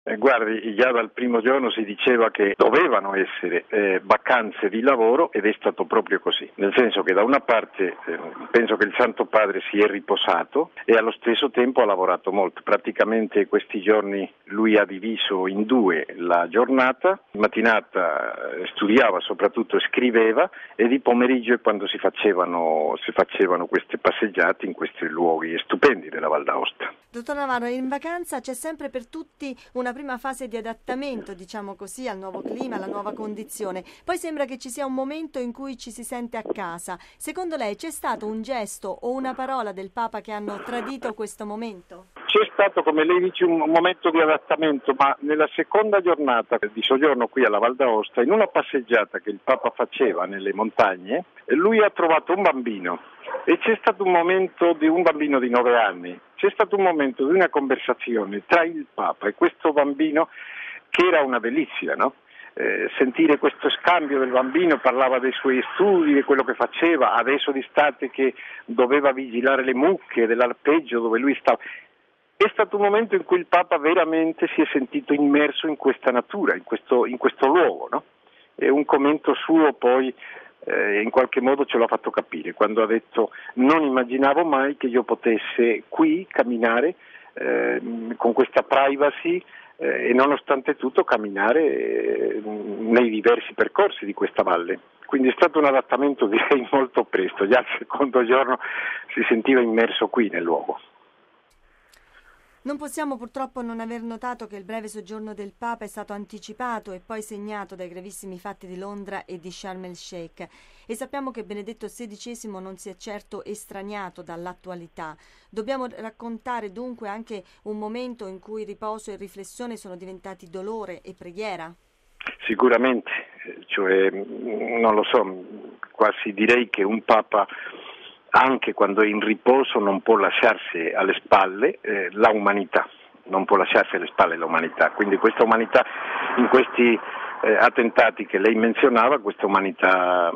Guardi, già dal primo giorno si diceva che dovevano essere vacanze di lavoro ed è stato proprio così, nel senso che da una parte penso che il Santo Padre si è riposato e allo stesso tempo ha lavorato molto. Praticamente questi giorni lui ha diviso in due la giornata, in mattinata studiava, soprattutto scriveva, e di pomeriggio è quando si facevano queste passeggiate in questi luoghi stupendi della Val d'Aosta. Dottor Navarro, in vacanza c'è sempre per tutti una prima fase di adattamento, diciamo così, al nuovo clima, alla nuova condizione. Poi sembra che ci sia un momento in cui ci si sente a casa. Secondo lei c'è stato un gesto o una parola del Papa che hanno tradito questo momento? C'è stato, come lei dice, un momento di adattamento, ma nella seconda giornata di soggiorno qui alla Val d'Aosta, in una passeggiata che il Papa faceva nelle montagne, lui ha trovato un bambino e c'è stato un momento di un bambino di 9 anni, c'è stato un momento di una conversazione tra il Papa e questo bambino che era una delizia, no? Sentire questo scambio del bambino, parlava dei suoi studi, di quello che faceva, adesso d'estate che doveva vigilare le mucche dell'alpeggio dove lui stava. È stato un momento in cui il Papa veramente si è sentito immerso in questa natura, in questo luogo, no? E un commento suo poi in qualche modo ce l'ha fatto capire, quando ha detto: non immaginavo mai che io potesse qui camminare con questa privacy e nonostante tutto camminare nei diversi percorsi di questa valle. Quindi è stato un adattamento, direi, molto presto, già al secondo giorno si sentiva immerso qui nel luogo. Non possiamo purtroppo non aver notato che il breve soggiorno del Papa è stato anticipato e poi segnato dai gravissimi fatti di Londra e di Sharm el-Sheikh, e sappiamo che Benedetto XVI non si è certo estraniato dall'attualità. Dobbiamo raccontare dunque anche un momento in cui riposo e riflessione sono diventati dolore e preghiera? Sicuramente, cioè non lo so, quasi direi che un Papa, anche quando è in riposo, non può lasciarsi alle spalle la umanità, non può lasciarsi alle spalle l'umanità. Quindi questa umanità, in questi attentati che lei menzionava, questa umanità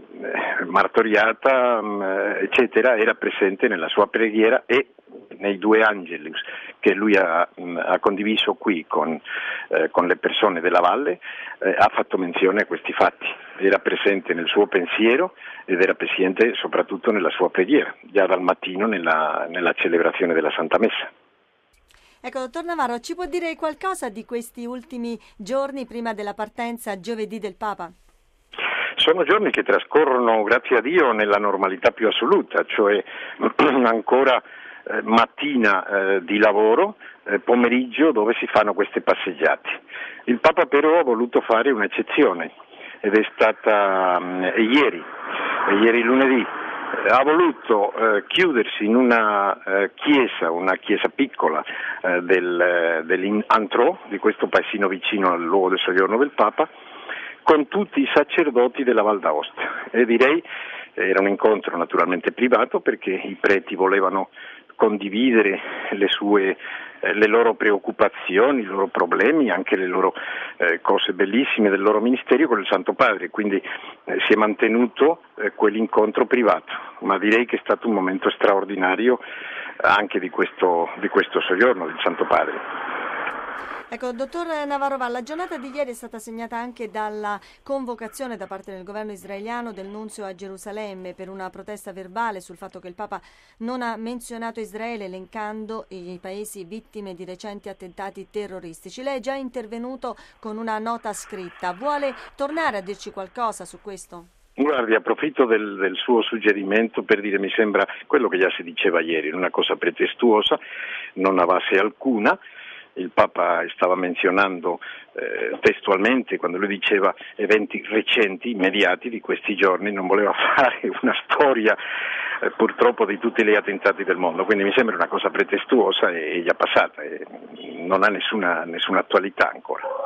martoriata, eccetera, era presente nella sua preghiera e nei due Angelus che lui ha condiviso qui con le persone della valle, ha fatto menzione a questi fatti. Era presente nel suo pensiero ed era presente soprattutto nella sua preghiera, già dal mattino nella celebrazione della Santa Messa. Ecco, dottor Navarro, ci può dire qualcosa di questi ultimi giorni prima della partenza giovedì del Papa? Sono giorni che trascorrono, grazie a Dio, nella normalità più assoluta, cioè ancora mattina di lavoro, pomeriggio dove si fanno queste passeggiate. Il Papa però ha voluto fare un'eccezione ed è stata ieri lunedì, ha voluto chiudersi in una chiesa piccola dell'Antro, di questo paesino vicino al luogo del soggiorno del Papa, con tutti i sacerdoti della Val d'Aosta, e direi era un incontro naturalmente privato perché i preti volevano condividere le loro preoccupazioni, i loro problemi, anche le loro cose bellissime del loro ministero con il Santo Padre, quindi si è mantenuto quell'incontro privato, ma direi che è stato un momento straordinario anche di questo soggiorno del Santo Padre. Ecco, dottor Navarro, la giornata di ieri è stata segnata anche dalla convocazione da parte del governo israeliano del nunzio a Gerusalemme per una protesta verbale sul fatto che il Papa non ha menzionato Israele elencando i paesi vittime di recenti attentati terroristici. Lei è già intervenuto con una nota scritta. Vuole tornare a dirci qualcosa su questo? Guardi, approfitto del suo suggerimento per dire, mi sembra quello che già si diceva ieri, una cosa pretestuosa, non ha base alcuna. Il Papa stava menzionando testualmente, quando lui diceva eventi recenti, immediati di questi giorni, non voleva fare una storia purtroppo di tutti gli attentati del mondo, quindi mi sembra una cosa pretestuosa e già passata, non ha nessuna attualità ancora.